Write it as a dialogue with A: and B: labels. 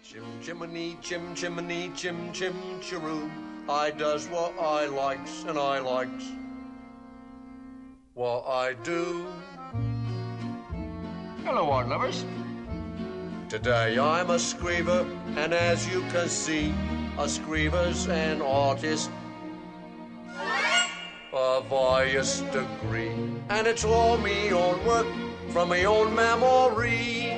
A: Chim chimney, chim chimney, chim chim chiroo. I does what I likes and I likes what I do.
B: Hello, art lovers.
A: Today I'm a screever, and as you can see, a screever's an artist of highest degree. And it's all me own work from my own memory.